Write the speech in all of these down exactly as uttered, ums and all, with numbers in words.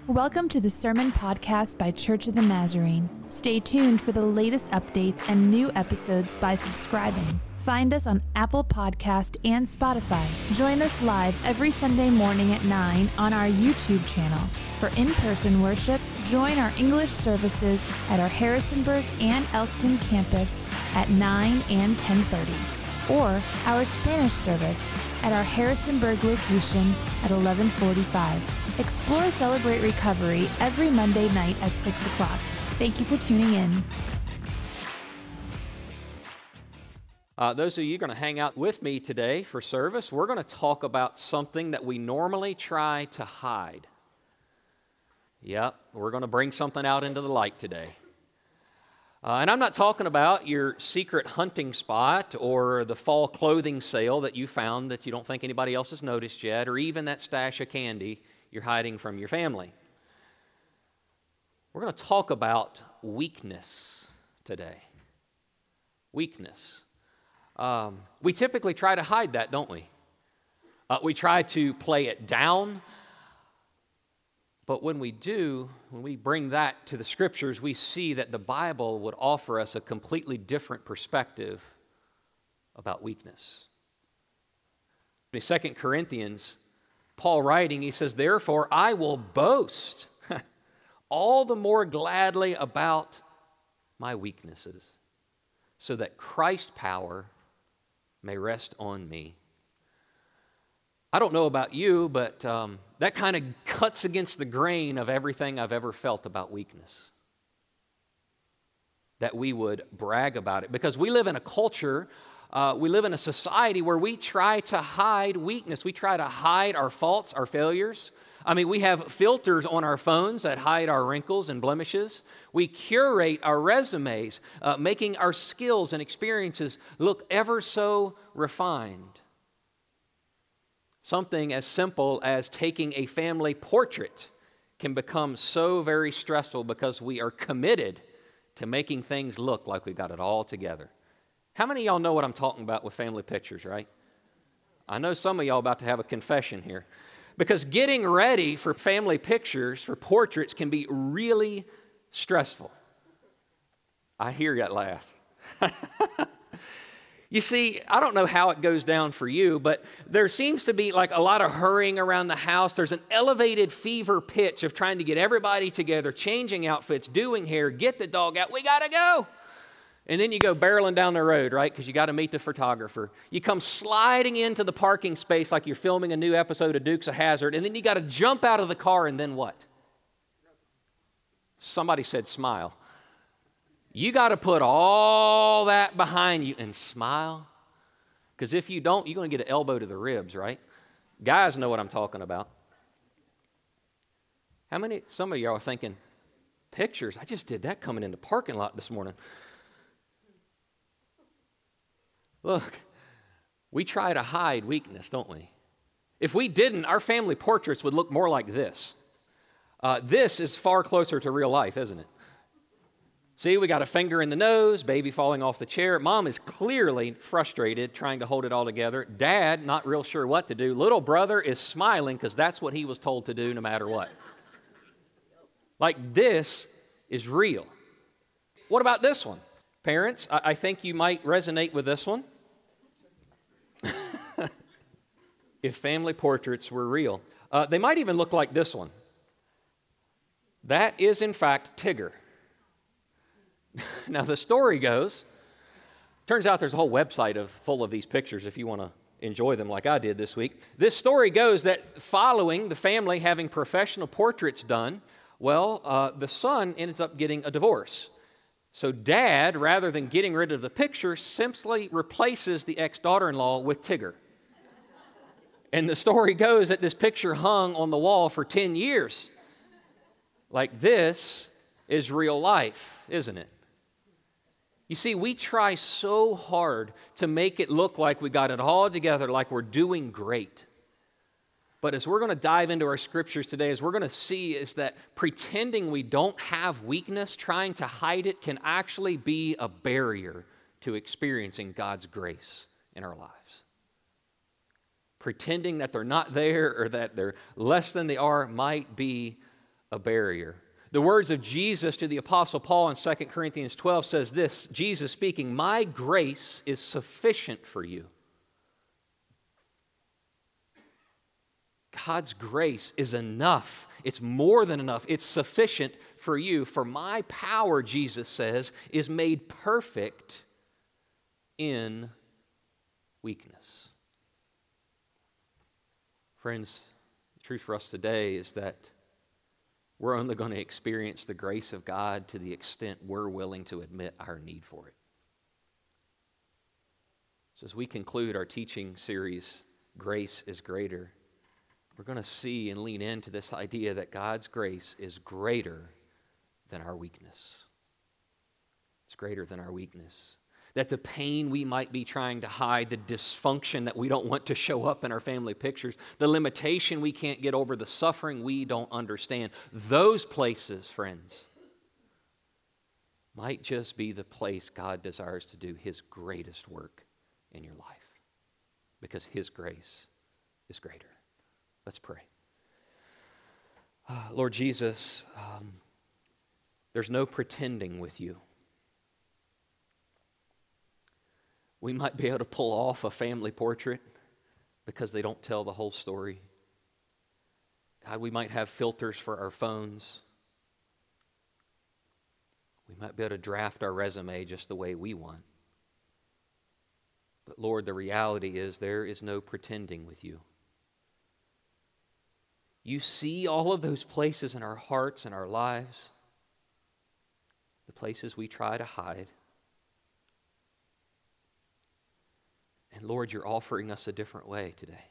Welcome to the Sermon Podcast by Church of the Nazarene. Stay tuned for the latest updates and new episodes by subscribing. Find us on Apple Podcast and Spotify. Join us live every Sunday morning at nine on our YouTube channel. For in-person worship, join our English services at our Harrisonburg and Elkton campus at nine and ten thirty, or our Spanish service at our Harrisonburg location at eleven forty-five. Explore Celebrate Recovery every Monday night at six o'clock. Thank you for tuning in. Uh, those of you going to hang out with me today for service, we're going to talk about something that we normally try to hide. Yep, we're going to bring something out into the light today. Uh, and I'm not talking about your secret hunting spot or the fall clothing sale that you found that you don't think anybody else has noticed yet, or even that stash of candy you're hiding from your family. We're going to talk about weakness today. Weakness. Um, we typically try to hide that, don't we? Uh, we try to play it down. But when we do, when we bring that to the Scriptures, we see that the Bible would offer us a completely different perspective about weakness. In Second Corinthians, Paul writing, he says, "Therefore I will boast all the more gladly about my weaknesses, so that Christ's power may rest on me." I don't know about you, but um, that kind of cuts against the grain of everything I've ever felt about weakness. That we would brag about it. Because we live in a culture, uh, we live in a society where we try to hide weakness. We try to hide our faults, our failures. I mean, we have filters on our phones that hide our wrinkles and blemishes. We curate our resumes, uh, making our skills and experiences look ever so refined. Something as simple as taking a family portrait can become so very stressful because we are committed to making things look like we've got it all together. How many of y'all know what I'm talking about with family pictures, right? I know some of y'all about to have a confession here. Because getting ready for family pictures, for portraits, can be really stressful. I hear that laugh. You see, I don't know how it goes down for you, but there seems to be like a lot of hurrying around the house. There's an elevated fever pitch of trying to get everybody together, changing outfits, doing hair, get the dog out. We got to go. And then you go barreling down the road, right, because you got to meet the photographer. You come sliding into the parking space like you're filming a new episode of Dukes of Hazzard, and then you got to jump out of the car, and then what? Somebody said smile. You got to put all that behind you and smile, because if you don't, you're going to get an elbow to the ribs, right? Guys know what I'm talking about. How many, some of y'all are thinking, pictures? I just did that coming in the parking lot this morning. Look, we try to hide weakness, don't we? If we didn't, our family portraits would look more like this. Uh, this is far closer to real life, isn't it? See, we got a finger in the nose, baby falling off the chair. Mom is clearly frustrated, trying to hold it all together. Dad, not real sure what to do. Little brother is smiling because that's what he was told to do no matter what. Like, this is real. What about this one? Parents, I, I think you might resonate with this one. If family portraits were real. Uh, they might even look like this one. That is, in fact, Tigger. Now, the story goes, turns out there's a whole website of full of these pictures if you want to enjoy them like I did this week. This story goes that following the family having professional portraits done, well, uh, the son ends up getting a divorce. So dad, rather than getting rid of the picture, simply replaces the ex-daughter-in-law with Tigger. And the story goes that this picture hung on the wall for ten years. Like, this is real life, isn't it? You see, we try so hard to make it look like we got it all together, like we're doing great. But as we're going to dive into our scriptures today, as we're going to see is that pretending we don't have weakness, trying to hide it, can actually be a barrier to experiencing God's grace in our lives. Pretending that they're not there or that they're less than they are might be a barrier. The words of Jesus to the Apostle Paul in Second Corinthians twelve says this, Jesus speaking, "My grace is sufficient for you." God's grace is enough. It's more than enough. It's sufficient for you. For my power, Jesus says, is made perfect in weakness. Friends, the truth for us today is that we're only going to experience the grace of God to the extent we're willing to admit our need for it. So as we conclude our teaching series, Grace is Greater, we're going to see and lean into this idea that God's grace is greater than our weakness. It's greater than our weakness. That the pain we might be trying to hide, the dysfunction that we don't want to show up in our family pictures, the limitation we can't get over, the suffering we don't understand, those places, friends, might just be the place God desires to do His greatest work in your life, because His grace is greater. Let's pray. Uh, Lord Jesus, um, there's no pretending with you. We might be able to pull off a family portrait because they don't tell the whole story. God, we might have filters for our phones. We might be able to draft our resume just the way we want. But Lord, the reality is there is no pretending with you. You see all of those places in our hearts and our lives, the places we try to hide. And Lord, you're offering us a different way today.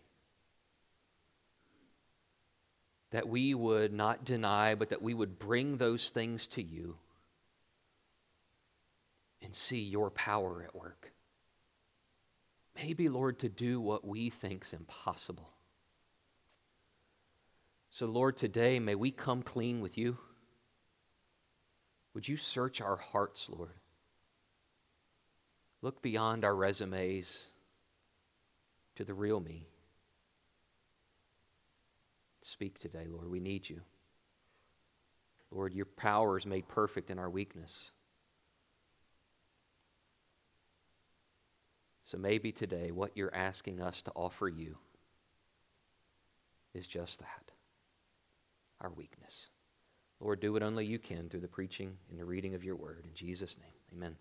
That we would not deny, but that we would bring those things to you and see your power at work. Maybe, Lord, to do what we think's impossible. So, Lord, today, may we come clean with you. Would you search our hearts, Lord? Look beyond our resumes to the real me. Speak today, Lord. We need you. Lord, your power is made perfect in our weakness. So maybe today what you're asking us to offer you is just that, our weakness. Lord, do what only you can through the preaching and the reading of your word. In Jesus' name, amen.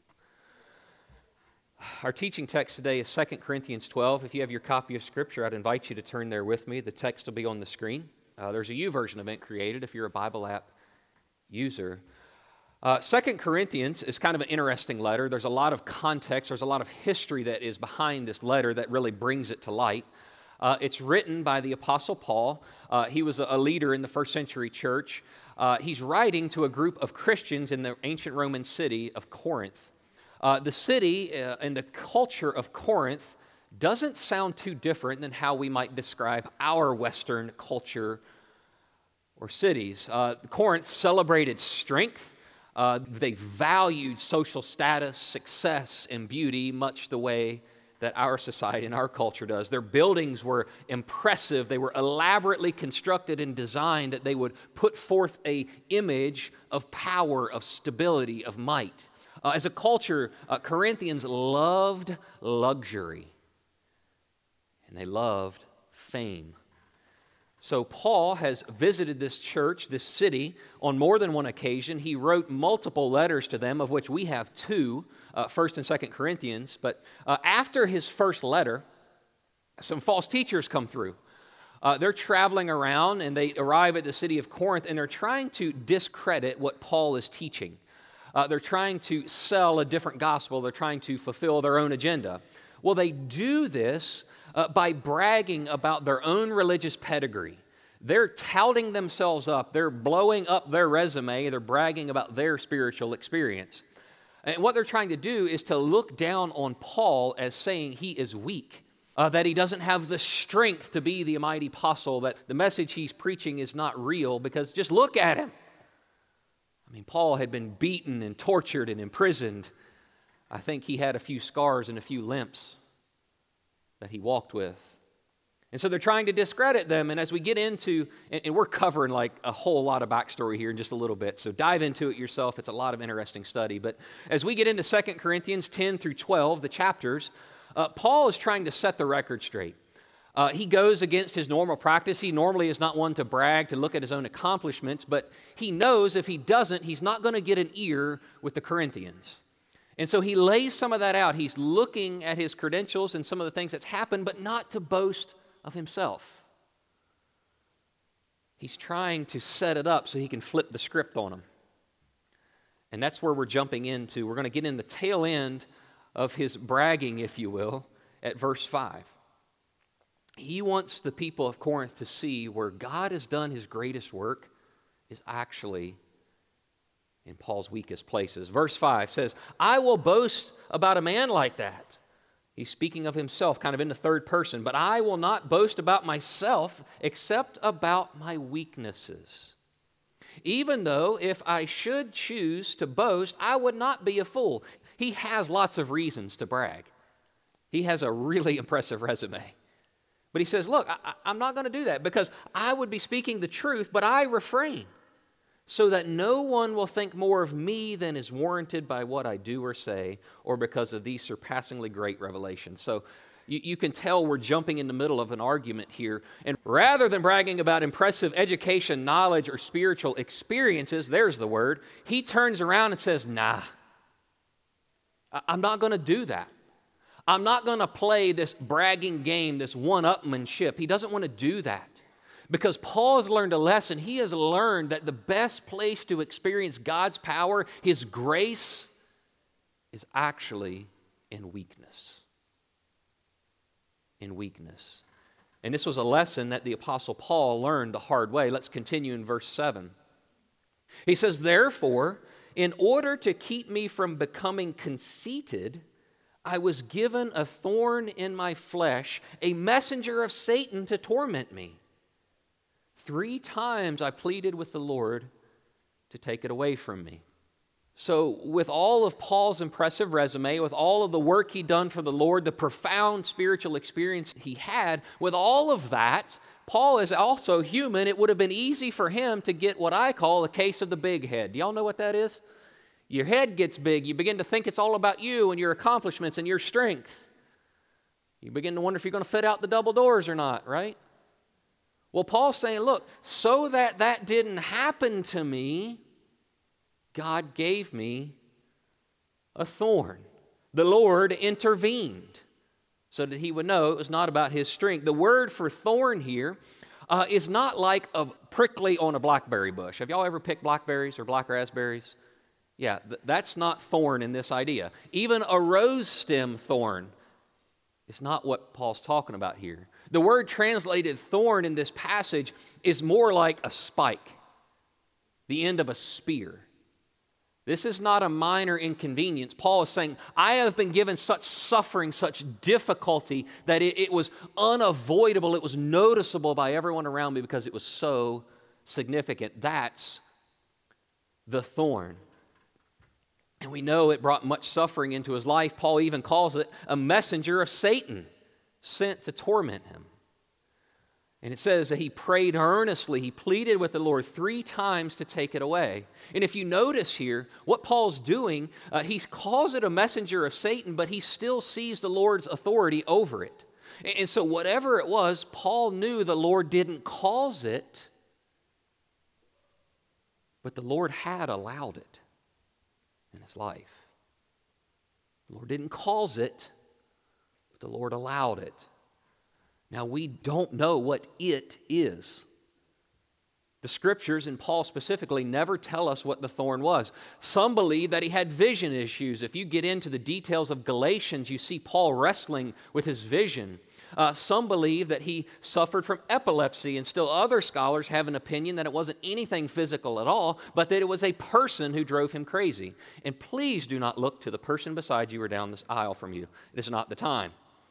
Our teaching text today is Second Corinthians twelve. If you have your copy of Scripture, I'd invite you to turn there with me. The text will be on the screen. Uh, there's a YouVersion event created if you're a Bible app user. Uh, Second Corinthians is kind of an interesting letter. There's a lot of context. There's a lot of history that is behind this letter that really brings it to light. Uh, it's written by the Apostle Paul. Uh, he was a leader in the first century church. Uh, he's writing to a group of Christians in the ancient Roman city of Corinth. Uh, the city uh, and the culture of Corinth doesn't sound too different than how we might describe our Western culture or cities. Uh, Corinth celebrated strength. Uh, they valued social status, success, and beauty much the way that our society and our culture does. Their buildings were impressive. They were elaborately constructed and designed that they would put forth an image of power, of stability, of might. Uh, as a culture, uh, Corinthians loved luxury, and they loved fame. So Paul has visited this church, this city, on more than one occasion. He wrote multiple letters to them, of which we have two, uh, First and Second Corinthians. But uh, after his first letter, some false teachers come through. Uh, they're traveling around, and they arrive at the city of Corinth, and they're trying to discredit what Paul is teaching. Uh, they're trying to sell a different gospel. They're trying to fulfill their own agenda. Well, they do this uh, by bragging about their own religious pedigree. They're touting themselves up. They're blowing up their resume. They're bragging about their spiritual experience. And what they're trying to do is to look down on Paul as saying he is weak, uh, that he doesn't have the strength to be the mighty apostle, that the message he's preaching is not real, because just look at him. I mean, Paul had been beaten and tortured and imprisoned. I think he had a few scars and a few limps that he walked with. And so they're trying to discredit them. And as we get into, and, and we're covering like a whole lot of backstory here in just a little bit, so dive into it yourself. It's a lot of interesting study. But as we get into Second Corinthians ten through twelve, the chapters, uh, Paul is trying to set the record straight. Uh, he goes against his normal practice. He normally is not one to brag, to look at his own accomplishments, but he knows if he doesn't, he's not going to get an ear with the Corinthians. And so he lays some of that out. He's looking at his credentials and some of the things that's happened, but not to boast of himself. He's trying to set it up so he can flip the script on them. And that's where we're jumping into. We're going to get in the tail end of his bragging, if you will, at verse five. He wants the people of Corinth to see where God has done his greatest work is actually in Paul's weakest places. Verse five says, I will boast about a man like that. He's speaking of himself, kind of in the third person. But I will not boast about myself except about my weaknesses. Even though if I should choose to boast, I would not be a fool. He has lots of reasons to brag. He has a really impressive resume. But he says, look, I, I'm not going to do that because I would be speaking the truth, but I refrain so that no one will think more of me than is warranted by what I do or say or because of these surpassingly great revelations. So you, you can tell we're jumping in the middle of an argument here. And rather than bragging about impressive education, knowledge, or spiritual experiences, there's the word, he turns around and says, nah, I'm not going to do that. I'm not going to play this bragging game, this one-upmanship. He doesn't want to do that. Because Paul has learned a lesson. He has learned that the best place to experience God's power, his grace, is actually in weakness. In weakness. And this was a lesson that the Apostle Paul learned the hard way. Let's continue in verse seven. He says, therefore, in order to keep me from becoming conceited, I was given a thorn in my flesh, a messenger of Satan to torment me. Three times I pleaded with the Lord to take it away from me. So with all of Paul's impressive resume, with all of the work he'd done for the Lord, the profound spiritual experience he had, with all of that, Paul is also human. It would have been easy for him to get what I call a case of the big head. Do y'all know what that is? Your head gets big. You begin to think it's all about you and your accomplishments and your strength. You begin to wonder if you're going to fit out the double doors or not, right? Well, Paul's saying, look, so that that didn't happen to me, God gave me a thorn. The Lord intervened so that he would know it was not about his strength. The word for thorn here uh, is not like a prickly on a blackberry bush. Have y'all ever picked blackberries or black raspberries? Yeah, th- that's not thorn in this idea. Even a rose stem thorn is not what Paul's talking about here. The word translated thorn in this passage is more like a spike, the end of a spear. This is not a minor inconvenience. Paul is saying, I have been given such suffering, such difficulty, that it, it was unavoidable. It was noticeable by everyone around me because it was so significant. That's the thorn. And we know it brought much suffering into his life. Paul even calls it a messenger of Satan, sent to torment him. And it says that he prayed earnestly. He pleaded with the Lord three times to take it away. And if you notice here, what Paul's doing, uh, he calls it a messenger of Satan, but he still sees the Lord's authority over it. And, and so whatever it was, Paul knew the Lord didn't cause it, but the Lord had allowed it in his life. The Lord didn't cause it, but the Lord allowed it. Now, we don't know what it is. The scriptures, and Paul specifically, never tell us what the thorn was. Some believe that he had vision issues. If you get into the details of Galatians, you see Paul wrestling with his vision. Uh, some believe that he suffered from epilepsy, and still other scholars have an opinion that it wasn't anything physical at all, but that it was a person who drove him crazy. And please do not look to the person beside you or down this aisle from you. It is not the time.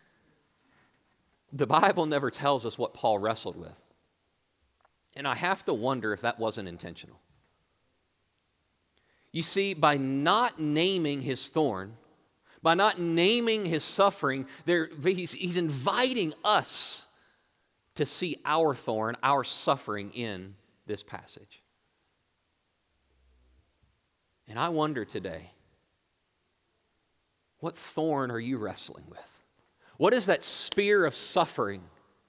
The Bible never tells us what Paul wrestled with. And I have to wonder if that wasn't intentional. You see, by not naming his thorn, by not naming his suffering, there, he's, he's inviting us to see our thorn, our suffering in this passage. And I wonder today, what thorn are you wrestling with? What is that spear of suffering,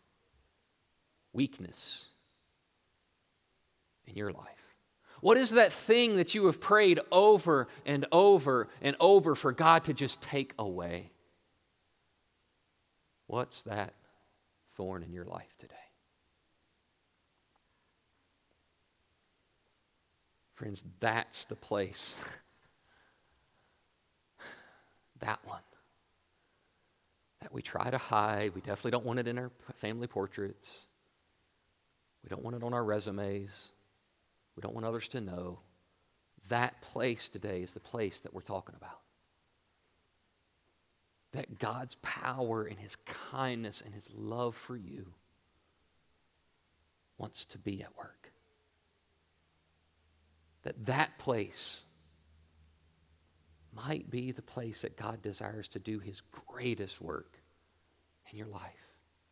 weakness in your life? What is that thing that you have prayed over and over and over for God to just take away? What's that thorn in your life today? Friends, that's the place. That one. That we try to hide. We definitely don't want it in our family portraits. We don't want it on our resumes. We don't want others to know. That place today is the place that we're talking about. That God's power and His kindness and His love for you wants to be at work. That that place might be the place that God desires to do His greatest work in your life.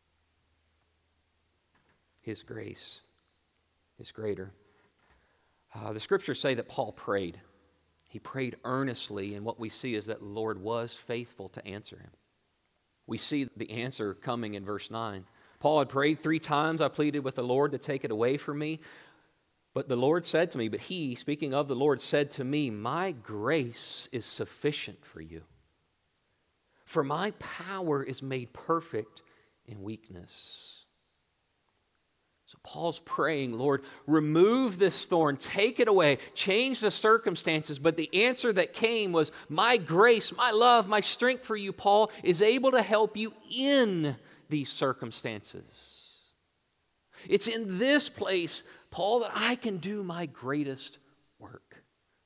His grace is greater. Uh, the scriptures say that Paul prayed. He prayed earnestly, and what we see is that the Lord was faithful to answer him. We see the answer coming in verse nine. Paul had prayed three times. I pleaded with the Lord to take it away from me. But the Lord said to me, but he, speaking of the Lord, said to me, my grace is sufficient for you. For my power is made perfect in weakness. So Paul's praying, Lord, remove this thorn, take it away, change the circumstances. But the answer that came was, my grace, my love, my strength for you, Paul, is able to help you in these circumstances. It's in this place, Paul, that I can do my greatest work.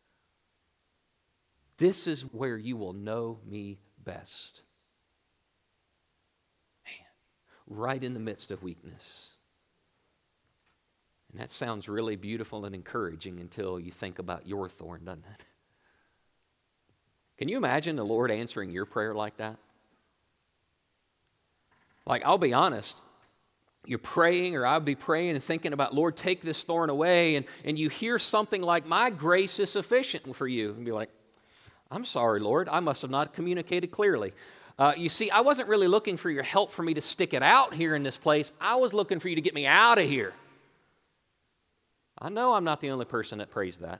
This is where you will know me best. Man, right in the midst of weakness. And that sounds really beautiful and encouraging until you think about your thorn, doesn't it? Can you imagine the Lord answering your prayer like that? Like, I'll be honest, you're praying, or I'll be praying and thinking about, Lord, take this thorn away, and, and you hear something like, my grace is sufficient for you. And be like, I'm sorry, Lord, I must have not communicated clearly. Uh, you see, I wasn't really looking for your help for me to stick it out here in this place. I was looking for you to get me out of here. I know I'm not the only person that prays that.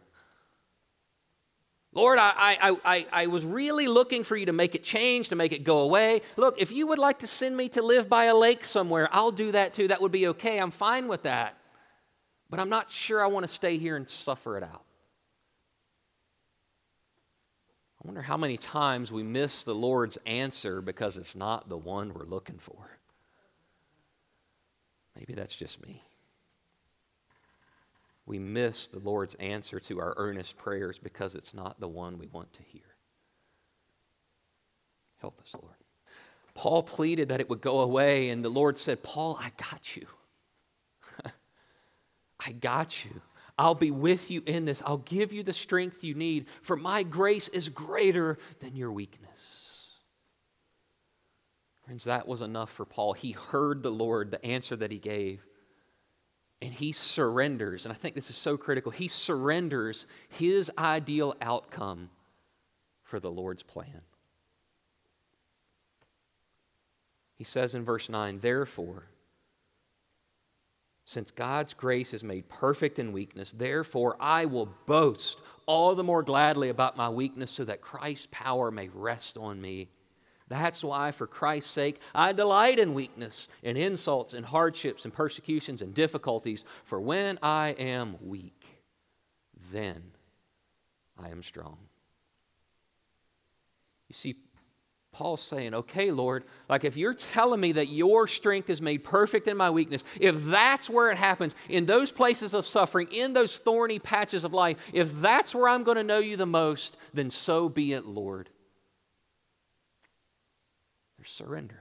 Lord, I, I, I, I was really looking for you to make it change, to make it go away. Look, if you would like to send me to live by a lake somewhere, I'll do that too. That would be okay. I'm fine with that. But I'm not sure I want to stay here and suffer it out. I wonder how many times we miss the Lord's answer because it's not the one we're looking for. Maybe that's just me. We miss the Lord's answer to our earnest prayers because it's not the one we want to hear. Help us, Lord. Paul pleaded that it would go away, and the Lord said, Paul, I got you. I got you. I'll be with you in this. I'll give you the strength you need, for my grace is greater than your weakness. Friends, that was enough for Paul. He heard the Lord, the answer that he gave. And he surrenders, and I think this is so critical, he surrenders his ideal outcome for the Lord's plan. He says in verse nine, therefore, since God's grace is made perfect in weakness, therefore I will boast all the more gladly about my weakness so that Christ's power may rest on me. That's why, for Christ's sake, I delight in weakness, in insults, in hardships, in persecutions, and difficulties. For when I am weak, then I am strong. You see, Paul's saying, okay, Lord, like if you're telling me that your strength is made perfect in my weakness, if that's where it happens, in those places of suffering, in those thorny patches of life, if that's where I'm going to know you the most, then so be it, Lord. Surrender.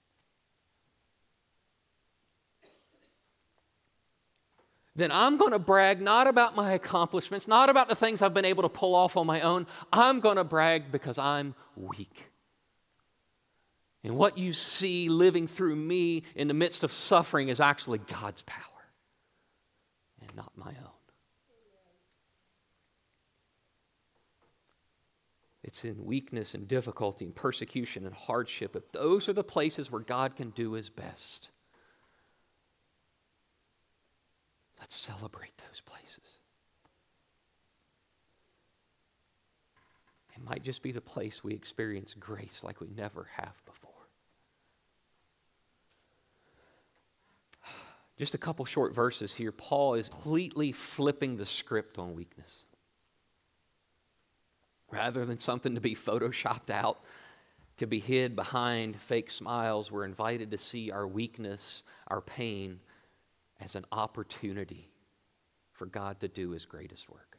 Then I'm going to brag not about my accomplishments, not about the things I've been able to pull off on my own. I'm going to brag because I'm weak. And what you see living through me in the midst of suffering is actually God's power and not my own. It's in weakness and difficulty and persecution and hardship. If those are the places where God can do His best, let's celebrate those places. It might just be the place we experience grace like we never have before. Just a couple short verses here. Paul is completely flipping the script on weakness. Rather than something to be photoshopped out, to be hid behind fake smiles, we're invited to see our weakness, our pain, as an opportunity for God to do His greatest work.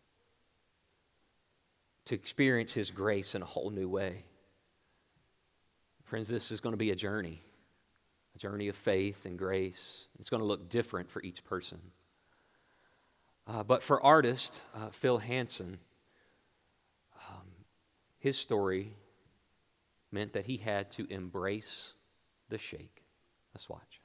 To experience His grace in a whole new way. Friends, this is going to be a journey. A journey of faith and grace. It's going to look different for each person. Uh, but for artist uh, Phil Hansen, um, his story meant that he had to embrace the shake. Let's watch.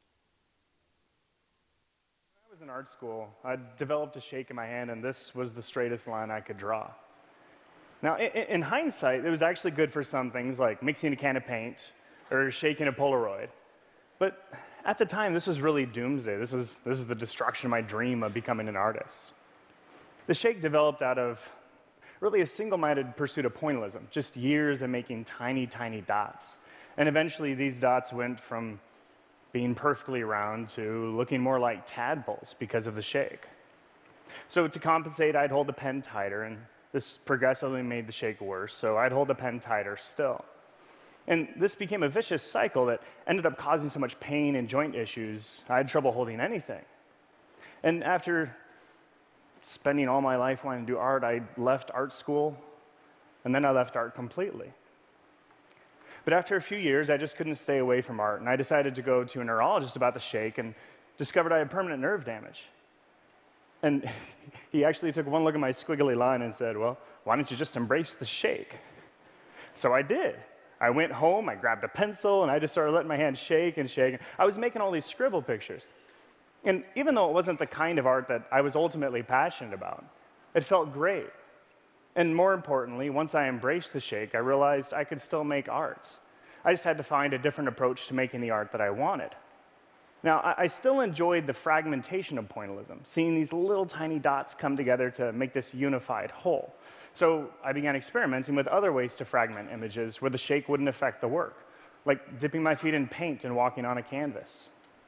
When I was in art school, I developed a shake in my hand, and this was the straightest line I could draw. Now, in, in hindsight, it was actually good for some things like mixing a can of paint or shaking a Polaroid. But at the time, this was really doomsday. This was, this was the destruction of my dream of becoming an artist. The shake developed out of really a single-minded pursuit of pointillism, just years of making tiny, tiny dots. And eventually, these dots went from being perfectly round to looking more like tadpoles because of the shake. So to compensate, I'd hold the pen tighter, and this progressively made the shake worse, so I'd hold the pen tighter still. And this became a vicious cycle that ended up causing so much pain and joint issues, I had trouble holding anything. And after spending all my life wanting to do art, I left art school, and then I left art completely. But after a few years, I just couldn't stay away from art, and I decided to go to a neurologist about the shake and discovered I had permanent nerve damage. And he actually took one look at my squiggly line and said, well, why don't you just embrace the shake? So I did. I went home, I grabbed a pencil, and I just started letting my hand shake and shake. I was making all these scribble pictures. And even though it wasn't the kind of art that I was ultimately passionate about, it felt great. And more importantly, once I embraced the shake, I realized I could still make art. I just had to find a different approach to making the art that I wanted. Now, I still enjoyed the fragmentation of pointillism, seeing these little tiny dots come together to make this unified whole. So I began experimenting with other ways to fragment images where the shake wouldn't affect the work, like dipping my feet in paint and walking on a canvas.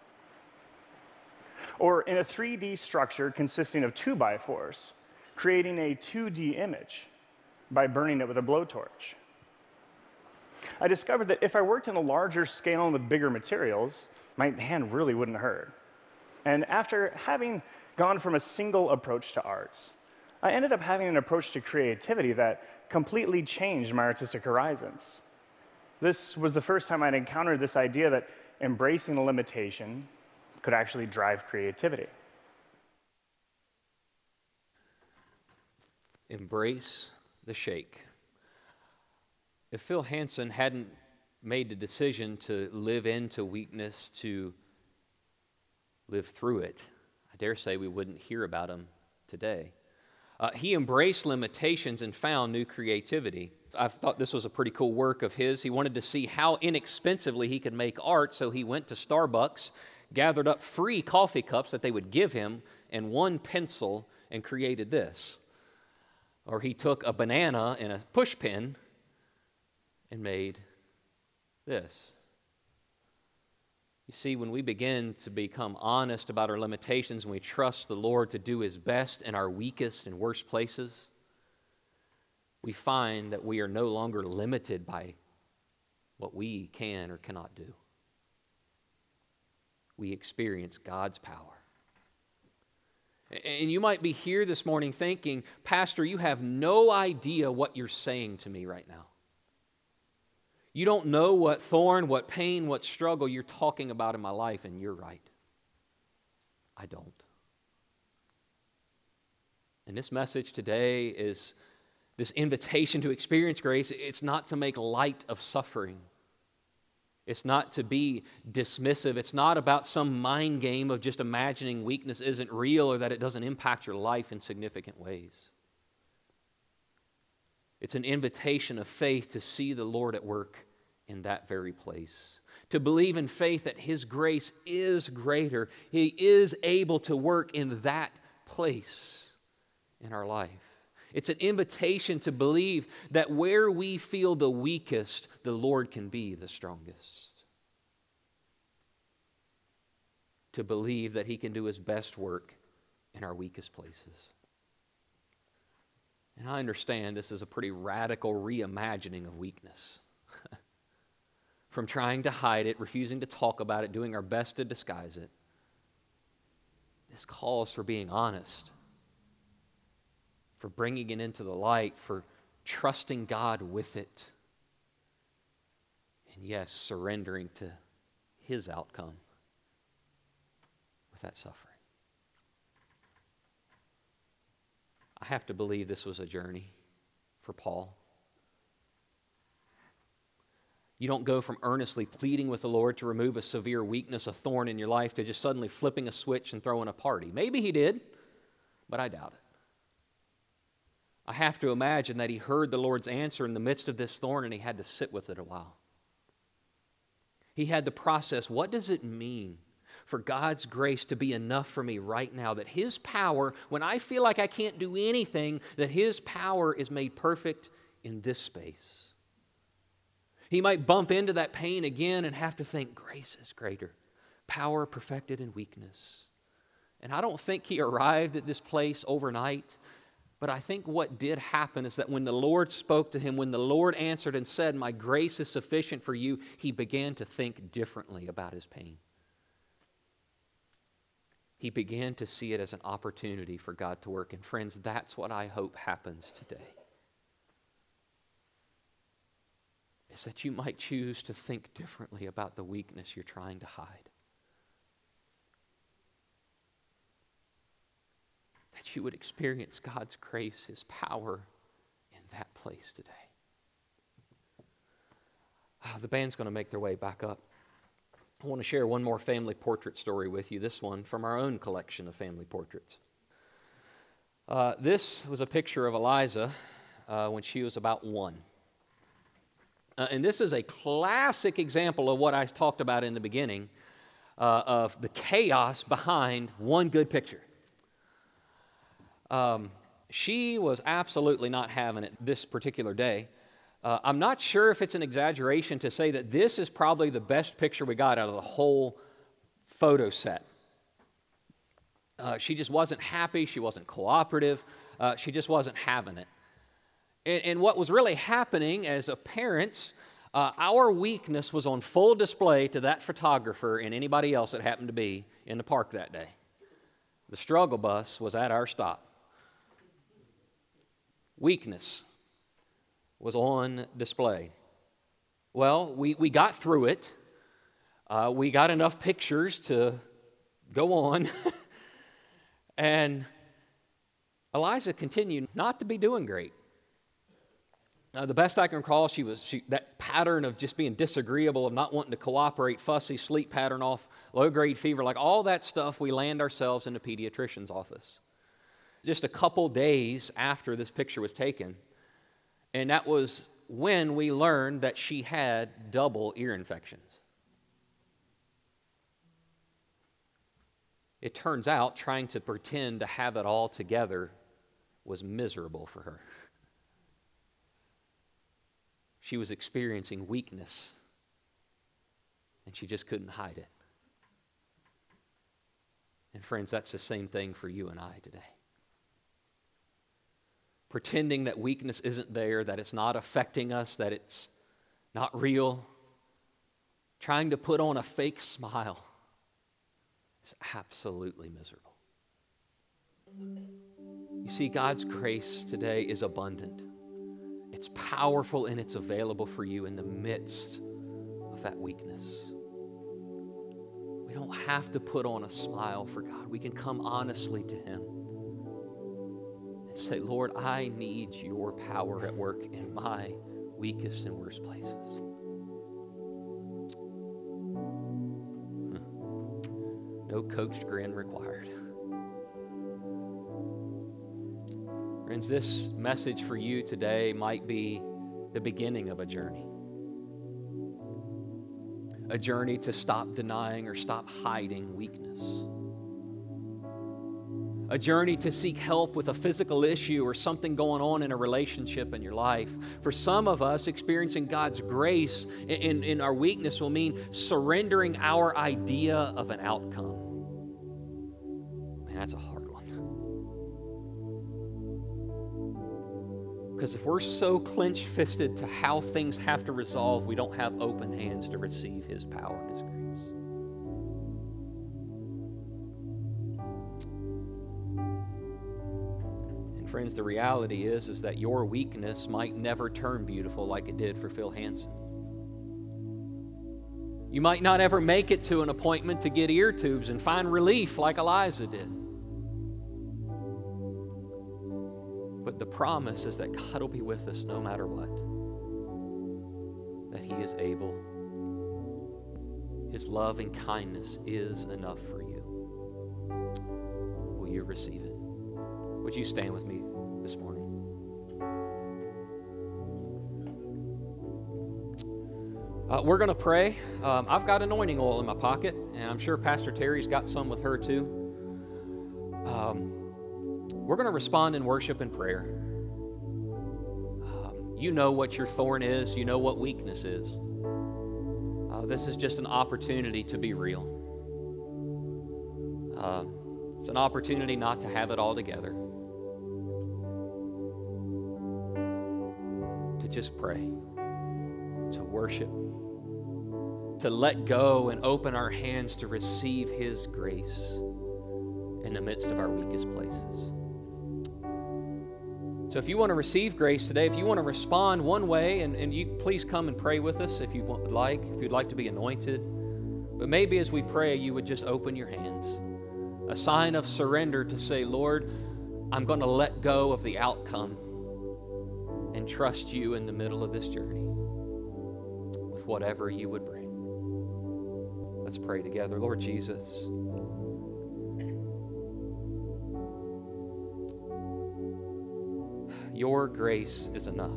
Or in a three D structure consisting of two by fours, creating a two D image by burning it with a blowtorch. I discovered that if I worked on a larger scale and with bigger materials, my hand really wouldn't hurt. And after having gone from a single approach to art, I ended up having an approach to creativity that completely changed my artistic horizons. This was the first time I'd encountered this idea that embracing a limitation could actually drive creativity. Embrace the shake. If Phil Hansen hadn't made the decision to live into weakness, to live through it, I dare say we wouldn't hear about him today. Uh, he embraced limitations and found new creativity. I thought this was a pretty cool work of his. He wanted to see how inexpensively he could make art, so he went to Starbucks, gathered up free coffee cups that they would give him, and one pencil, and created this. Or he took a banana and a push pin and made this. You see, when we begin to become honest about our limitations and we trust the Lord to do His best in our weakest and worst places, we find that we are no longer limited by what we can or cannot do. We experience God's power. And you might be here this morning thinking, Pastor, you have no idea what you're saying to me right now. You don't know what thorn, what pain, what struggle you're talking about in my life, and you're right. I don't. And this message today is this invitation to experience grace. It's not to make light of suffering. It's not to be dismissive. It's not about some mind game of just imagining weakness isn't real or that it doesn't impact your life in significant ways. It's an invitation of faith to see the Lord at work in that very place. To believe in faith that His grace is greater. He is able to work in that place in our life. It's an invitation to believe that where we feel the weakest, the Lord can be the strongest. To believe that He can do His best work in our weakest places. And I understand this is a pretty radical reimagining of weakness. From trying to hide it, refusing to talk about it, doing our best to disguise it. This calls for being honest, for bringing it into the light, for trusting God with it, and yes, surrendering to His outcome with that suffering. I have to believe this was a journey for Paul. You don't go from earnestly pleading with the Lord to remove a severe weakness, a thorn in your life, to just suddenly flipping a switch and throwing a party. Maybe he did, but I doubt it. I have to imagine that he heard the Lord's answer in the midst of this thorn and he had to sit with it a while. He had to process, what does it mean for God's grace to be enough for me right now? That His power, when I feel like I can't do anything, that His power is made perfect in this space. He might bump into that pain again and have to think, grace is greater, power perfected in weakness. And I don't think he arrived at this place overnight, but I think what did happen is that when the Lord spoke to him, when the Lord answered and said, my grace is sufficient for you, he began to think differently about his pain. He began to see it as an opportunity for God to work. And friends, that's what I hope happens today. Is that you might choose to think differently about the weakness you're trying to hide. That you would experience God's grace, His power in that place today. Ah, the band's going to make their way back up. I want to share one more family portrait story with you, this one from our own collection of family portraits. Uh, this was a picture of Eliza uh, when she was about one. Uh, and this is a classic example of what I talked about in the beginning, uh, of the chaos behind one good picture. Um, she was absolutely not having it this particular day. Uh, I'm not sure if it's an exaggeration to say that this is probably the best picture we got out of the whole photo set. Uh, she just wasn't happy. She wasn't cooperative. Uh, she just wasn't having it. And, and what was really happening as a parents, uh, our weakness was on full display to that photographer and anybody else that happened to be in the park that day. The struggle bus was at our stop. Weakness was on display. Well, we, we got through it. Uh, we got enough pictures to go on. And Eliza continued not to be doing great. Uh, the best I can recall, she was she, that pattern of just being disagreeable, of not wanting to cooperate, fussy, sleep pattern off, low-grade fever, like all that stuff, we land ourselves in the pediatrician's office. Just a couple days after this picture was taken, and that was when we learned that she had double ear infections. It turns out trying to pretend to have it all together was miserable for her. She was experiencing weakness, and she just couldn't hide it. And friends, that's the same thing for you and I today. Pretending that weakness isn't there, that it's not affecting us, that it's not real, trying to put on a fake smile is absolutely miserable. You see, God's grace today is abundant. It's powerful and it's available for you in the midst of that weakness. We don't have to put on a smile for God. We can come honestly to Him and say, Lord, I need your power at work in my weakest and worst places. No coached grin required. Friends, this message for you today might be the beginning of a journey. A journey to stop denying or stop hiding weakness. A journey to seek help with a physical issue or something going on in a relationship in your life. For some of us, experiencing God's grace in, in our weakness will mean surrendering our idea of an outcome. Man, that's a hard one. Because if we're so clench-fisted to how things have to resolve, we don't have open hands to receive His power and His grace. Friends, the reality is, is that your weakness might never turn beautiful like it did for Phil Hansen. You might not ever make it to an appointment to get ear tubes and find relief like Eliza did. But the promise is that God will be with us no matter what. That He is able. His love and kindness is enough for you. Will you receive it? Would you stand with me this morning? Uh, we're going to pray. Um, I've got anointing oil in my pocket, and I'm sure Pastor Terry's got some with her too. Um, we're going to respond in worship and prayer. Um, you know what your thorn is. You know what weakness is. Uh, this is just an opportunity to be real. Uh, it's an opportunity not to have it all together. Just pray, to worship, to let go and open our hands to receive His grace in the midst of our weakest places. So if you want to receive grace today, if you want to respond one way, and, and you please come and pray with us if you would like, if you'd like to be anointed. But maybe as we pray, you would just open your hands, a sign of surrender to say, Lord, I'm going to let go of the outcome and trust You in the middle of this journey with whatever You would bring. Let's pray together. Lord Jesus, Your grace is enough.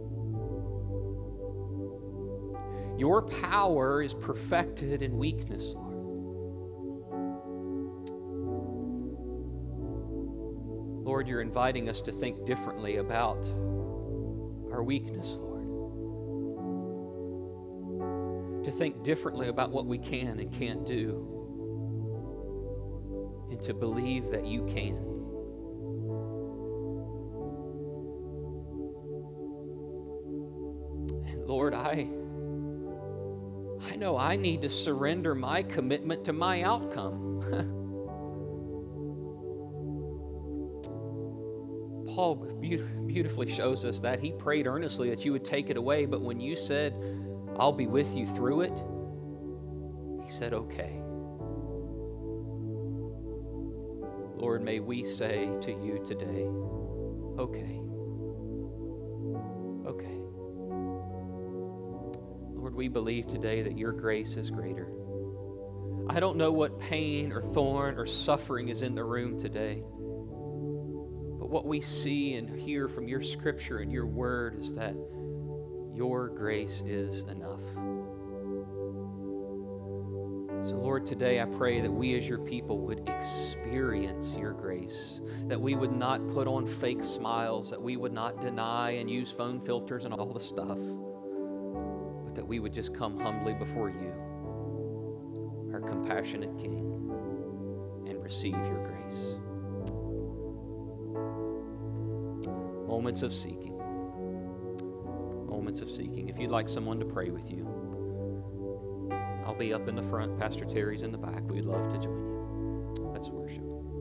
Your power is perfected in weakness, Lord. Lord, You're inviting us to think differently about our weakness, Lord. To think differently about what we can and can't do. And to believe that You can. And Lord, I, I know I need to surrender my commitment to my outcome. Paul beautifully shows us that. He prayed earnestly that You would take it away, but when You said, I'll be with You through it, He said, okay. Lord, may we say to You today, okay. Okay. Lord, we believe today that Your grace is greater. I don't know what pain or thorn or suffering is in the room today. What we see and hear from Your scripture and Your word is that Your grace is enough. So Lord, today I pray that we as Your people would experience Your grace, that we would not put on fake smiles, that we would not deny and use phone filters and all the stuff, but that we would just come humbly before You, our compassionate King, and receive Your grace. Moments of seeking. Moments of seeking. If you'd like someone to pray with you, I'll be up in the front. Pastor Terry's in the back. We'd love to join you. Let's worship.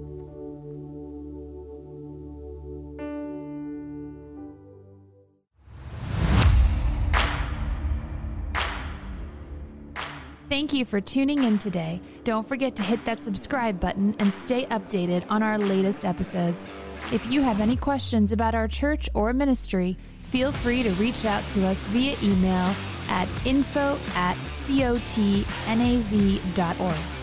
Thank you for tuning in today. Don't forget to hit that subscribe button and stay updated on our latest episodes. If you have any questions about our church or ministry, feel free to reach out to us via email at info at cotnaz dot org.